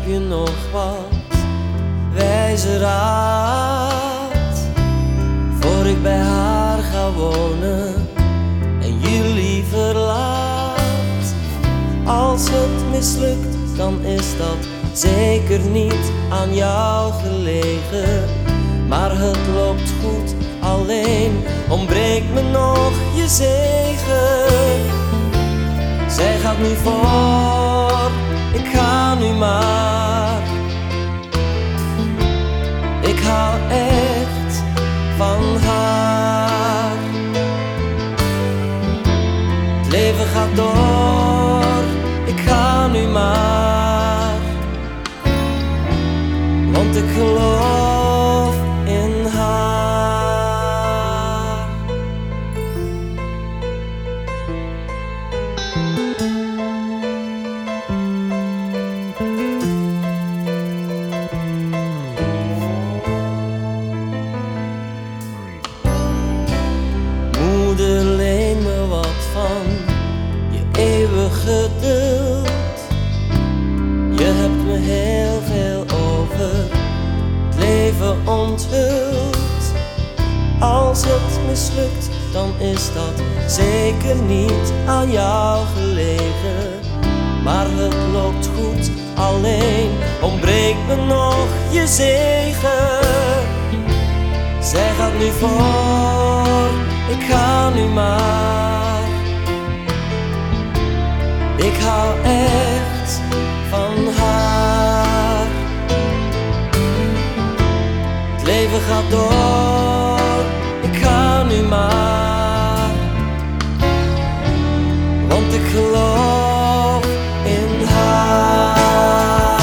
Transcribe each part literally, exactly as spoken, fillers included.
je nog wat wijze raad, voor ik bij haar ga wonen en jullie verlaat? Als het mislukt, dan is dat zeker niet aan jou gelegen, maar het loopt goed, alleen ontbreekt me nog je zegen. Zij gaat nu voor, ik ga nu maar. Ik hou echt van haar. Het leven gaat door, ik ga nu maar, want ik geloof in haar. Moeder, leen me wat van je eeuwig geduld. Je hebt me heel veel over het leven onthuld. Als het mislukt, dan is dat zeker niet aan jou gelegen, maar het loopt goed, alleen ontbreekt me nog je zegen. Zij gaat nu voor, ik ga nu maar. Ik hou echt van haar. Het leven gaat door, ik ga nu maar, want ik geloof in haar.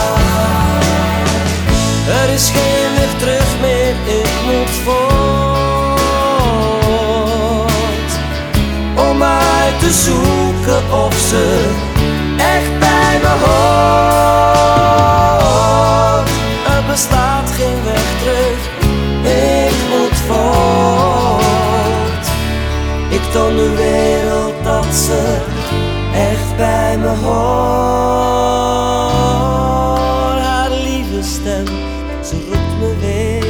Er is geen weg terug meer, ik moet voort, om uit te zoeken of ze echt bij me hoort. Er bestaat geen weg terug, ik moet voort. Ik toon de wereld dat ze echt bij me hoort. Haar lieve stem, ze roept me weer.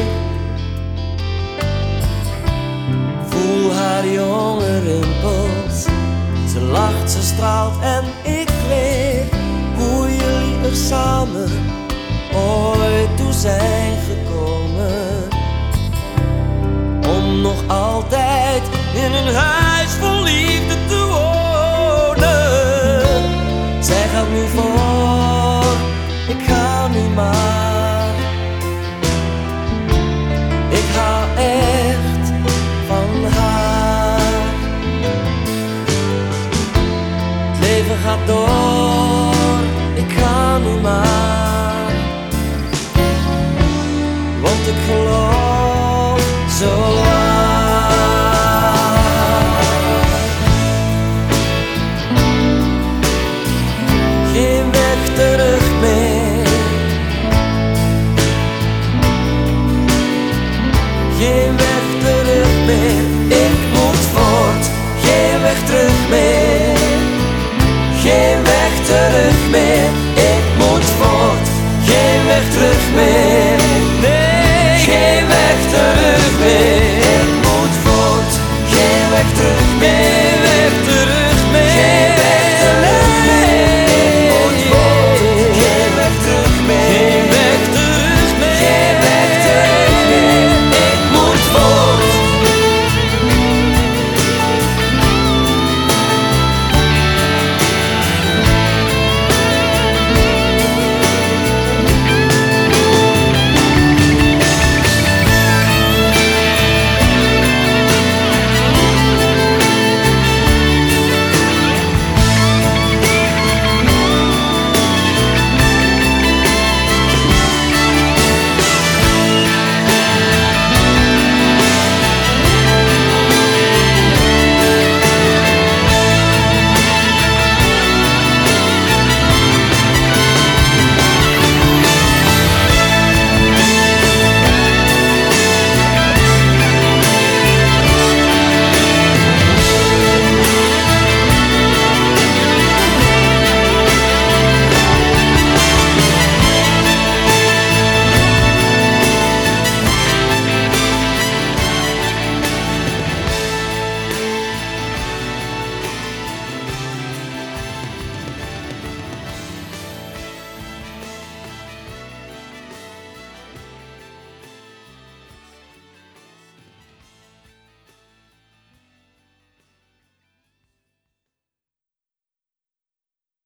Voel haar jonge rimpels, ze lacht, ze straalt en ik leer hoe jullie er samen ooit toe zijn gekomen, om nog altijd in een huis vol